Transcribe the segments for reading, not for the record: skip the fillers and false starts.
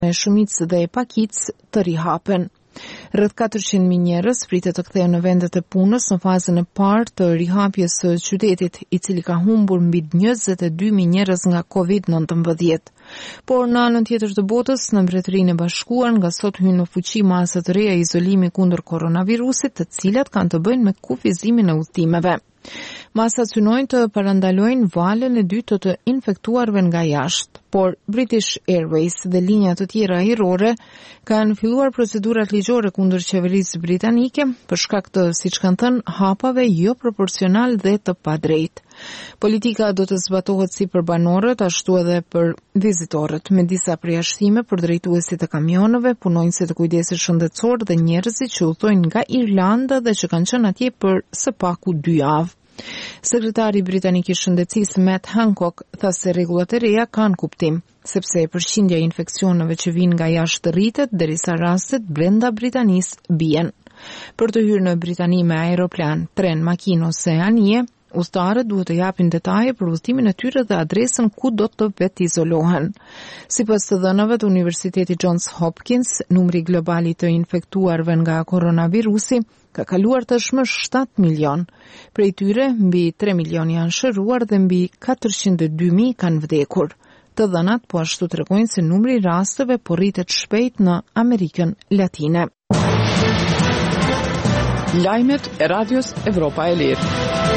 me shumicë dhe pakicë të rihapen. Rreth 400.000 njerëz pritet të kthehen në vendet e punës në fazën e parë të rihapjes së qytetit, i cili ka humbur mbi 22.000 njerëz nga COVID-19. Por në anën tjetër të botës, në Mbretërinë e Bashkuar, nga sot hyn në fuqi masa të reja izolimi kundër koronavirusit, të cilat kanë të bëjnë me kufizimin e udhëtimeve. Masat synojnë të parandalojnë valën e dytë të infektuarve nga jashtë, por British Airways dhe linja të tjera ajrore kanë filluar procedurat ligjore kundër qeverisë britanike për shkak të, siç kanë thënë, hapave jo proporcional dhe të padrejtë. Politika do të zbatohet si për banorët, ashtu edhe për vizitorët, me disa përjashtime për drejtuesit e kamionëve, punonjësit të kujdesit shëndetësor dhe njerëzit që udhtojnë nga Irlanda dhe që kanë qenë atje për së paku 2 javë. Sekretari britanik i shëndetësisë Matt Hancock tha se rregullat e reja kanë kuptim, sepse përqindja e infeksioneve që vijnë nga jashtë rritet derisa rastet brenda Britanisë bien. Për të hyrë në Britani me aeroplan, tren, makinë ose anije, udhëtarët duhet të japin detaje për udhëtimin e tyre dhe adresën ku do të vetë izolohen. Sipas të dhënave të Universitetit Johns Hopkins, numri global i të infektuarve nga koronavirusi ka kaluar tashmë 7 milion. Prej tyre, mbi 3 milion janë shëruar dhe mbi 402.000 kanë vdekur. Të dhënat po ashtu tregojnë se numri i rasteve po rritet shpejt në Amerikën Latine. Lajmet e Radios Evropa e Lirë.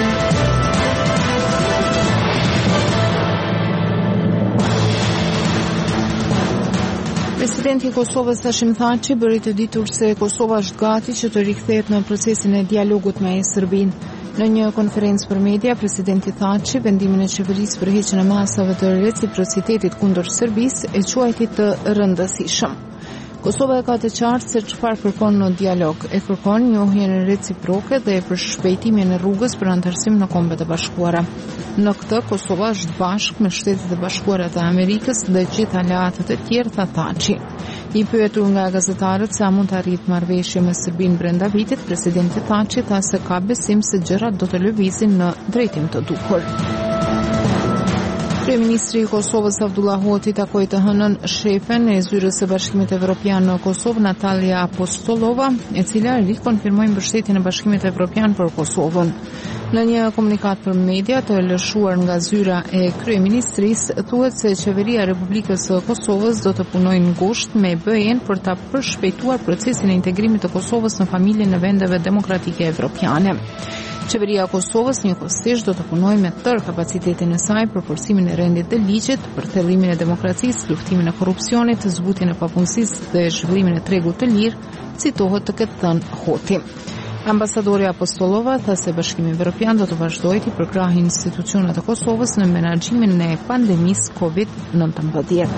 Presidenti i Kosovës Hashim Thaçi bëri të ditur se Kosova është gati që të rikthehet në procesin e dialogut me Serbinë. Në një konferencë për media, presidenti Thaçi vendimin e qeverisë për heqjen e masave të reciprocitetit kundër Serbisë e quajti të rëndësishëm. Kosova e ka të qartë se çfarë kërkon në dialog. E kërkon njohjen reciproke dhe për shpejtimin e rrugës për antarësim në Kombet e Bashkuara. Në këtë, Kosova është bashkë me Shtetet e Bashkuara të Amerikës dhe gjithë aleatët e tjerë, tha Thaçi. I pyetur nga gazetarët se a mund të arrijë marrëveshje me Serbinë brenda vitit, presidenti Thaçi tha se ka besim se gjërat do të lëvizin në drejtim të duhur. Kryeministri i Kosovës Avdullah Hoti takoi të hënën shefen e zyrës së Bashkimit Evropian në Kosovë, Natalia Apostolova, e cila rikonfirmoi mbështetjen e Bashkimit Evropian për Kosovën. Në një komunikat për media të lëshuar nga zyra e kryeministrisë, thuhet se qeveria e Republikës së Kosovës do të punojë ngushtë me BE-n për ta përshpejtuar procesin e integrimit të Kosovës në familjen e vendeve demokratike evropiane. Qeveria e Kosovës njëkohësisht do të punojë me tërë kapacitetin e saj për forcimin e rendit të ligjit, për thellimin e demokracisë, luftimin e korrupsionit, zbutjen e papunësisë dhe zhvillimin e tregut të lirë, citohet të ketë thënë Hoti. Ambasadori Apostolova tha se Bashkimi Evropian do të vazhdojë të përkrahë institucionet e Kosovës në menaxhimin e pandemisë COVID-19.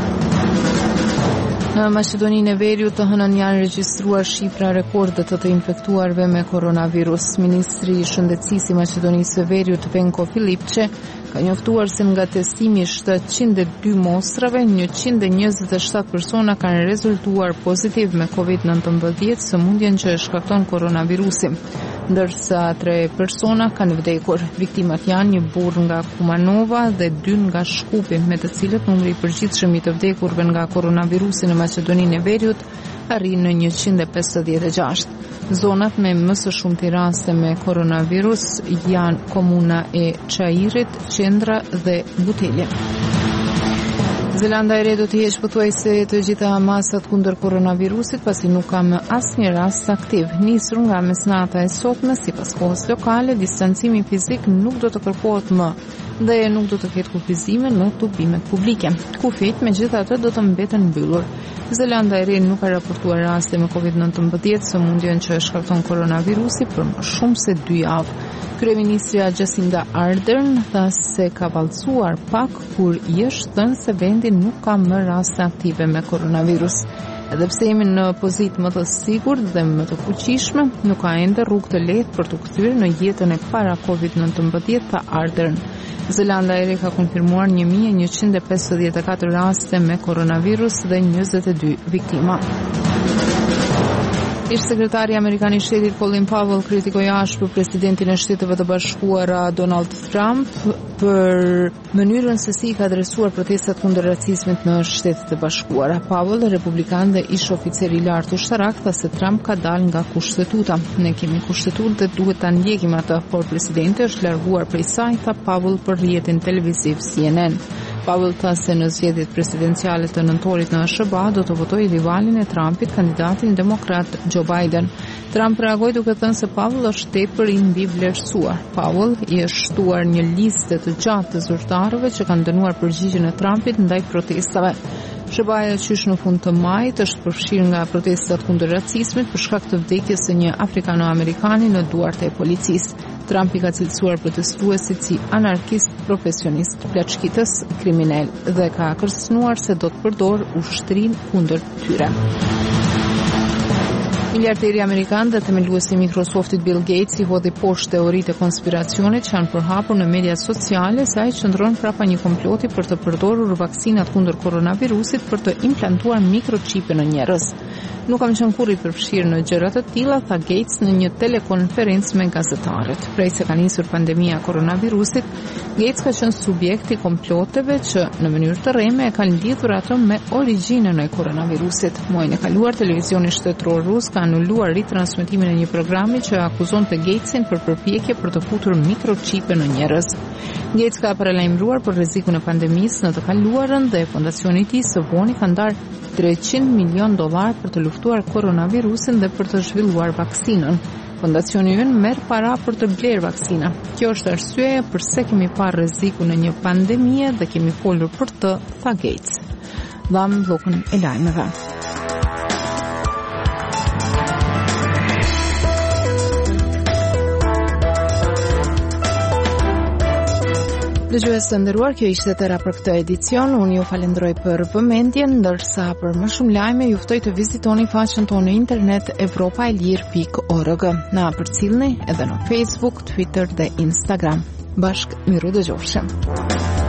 Në Maqedoninë e Veriut të hënën janë regjistruar shifra rekorde të infektuarve me koronavirus. Ministri i Shëndetësisë i Maqedonisë së Veriut, Venko Filipçe, ka njoftuar se nga testimi 702 mostrave, 127 persona kanë rezultuar pozitiv me COVID-19, sëmundjen që shkakton koronavirusi, ndërsa 3 persona kanë vdekur. Viktimat janë një burr nga Kumanova dhe 2 nga Shkupi, me të cilët numri i përgjithshëm i të vdekurve nga koronavirusi në Maqedoninë e Veriut arrin në 156. Zonat me më së shumti raste me koronavirus janë komuna e Çajirit, Qendra dhe Buteli. Zelanda e Re do të heqë pothuajse të gjitha masat kundër koronavirusit, pasi nuk ka më asnjë rast aktiv. Nisur nga mesnata e sotme, sipas kohës lokale, distancimi fizik nuk do të kërkohet më dhe nuk do të ketë kufizime në tubimet publike. Kufit megjithatë do të mbeten mbyllur. Zelanda e Re nuk ka raportuar raste me COVID-19, sëmundjen që shkakton koronavirusi, për më shumë se 2 javë. Kryeministrja Jacinda Ardern tha se ka vallësuar pak kur i është thënë se vendi nuk ka më raste aktive me koronavirus. Edhe pse jemi në pozitë më të sigurt dhe më të fuqishme, nuk ka ende rrugë të lehtë për të kthyer në jetën e para COVID-19, tha Ardern. Zelanda e Re ka konfirmuar 1154 raste me koronavirus dhe 22 viktima. Ish sekretari amerikan I shtetit Colin Powell kritikoi ashpër presidentin e Shteteve të Bashkuara Donald Trump për mënyrën se si ka adresuar protestat kundër racizmit në Shtetet e Bashkuara. Powell, republikan dhe ish oficer I lartë ushtarak, tha se Trump ka dalë nga kushtetuta. Ne kemi kushtetutë dhe duhet ta ndjekim atë, por presidenti është larguar prej saj, tha Powell për rrjetin televiziv CNN. Powell tha se në zgjedhjet presidenciale të nëntorit në SBA do të votojë rivalin e Trumpit, kandidatin demokrat Joe Biden. Trump reagoi duke thënë se Powell është tepër I mbi vlerësuar. Powell I është shtuar një listë të gjatë të zyrtarëve që kanë dënuar përgjigjen e Trumpit ndaj protestave. SBA-ja qysh në fund të majit është përfshirë nga protestat kundër racizmit për shkak të vdekjes së një afrikano-amerikani në duart e policisë. Trump I ka cilësuar protestuesit si anarkist, profesionist, plaçkitës, kriminal dhe ka kërcënuar se do të përdor ushtrinë kundër tyre. Miliarderi amerikan dhe themeluesi I Microsoftit Bill Gates I hodhi poshtë teoritë e konspiracionit që janë përhapur në mediat sociale se ai qëndron prapa një komploti për të përdorur vaksinat kundër koronavirusit për të implantuar mikrochipe në njerëz. Nuk kam qenë kurrë I përfshirë në gjëra të tilla, tha Gates në një telekonferencë me gazetarët. Prej se ka nisur pandemia koronavirusit, Gates ka qenë subjekt I komploteve që në mënyrë të rreme e kanë lidhur ato me origjinën e koronavirusit. Muajin e kaluar televizioni shtetëror rus ka anuluar ritransmetimin e një programi që akuzonte Gatesin për përpjekje për të futur mikrochipe në njerëz. Gates ka paralajmëruar për rrezikun e pandemisë në të kaluarën dhe fondacioni I tij Sovoni ka ndarë $300 milion për të luftuar koronavirusin dhe për të zhvilluar vaksinën. Fondacioni ynë merr para për të blerë vaksina. Kjo është arsyeja pse kemi parë rrezikun e një pandemie dhe kemi folur për të, tha Gates. Dham bllokun e lajmeve. Dëgjues të nderuar, kjo ishte tëra për këtë edicion. Unë ju falenderoj për vëmendjen, ndërsa për më shumë lajme ju ftoj të vizitoni faqen tonë në internet evropaelir.org. Na përcjellni edhe në Facebook, Twitter dhe Instagram. Bashkë miru dëgjofshim.